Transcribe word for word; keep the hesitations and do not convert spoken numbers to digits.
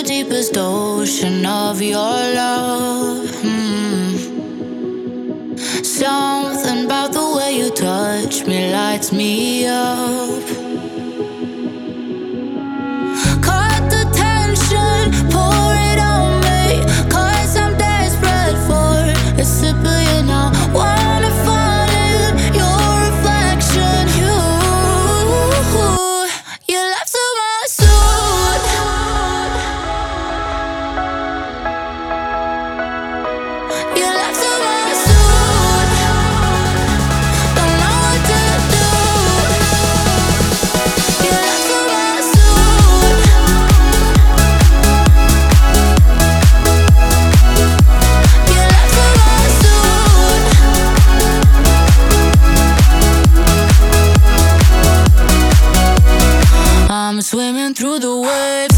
deepest ocean of your love. Hmm. Something about the way you touch me lights me up. Cut the tension, pour it on me, 'cause I'm desperate for a sip of you now. Wanna fall in your reflection. You, you left so much soon. You left so much soon. Don't know what to do. You left so much soon. You left so much soon. I'm swimming through the waves.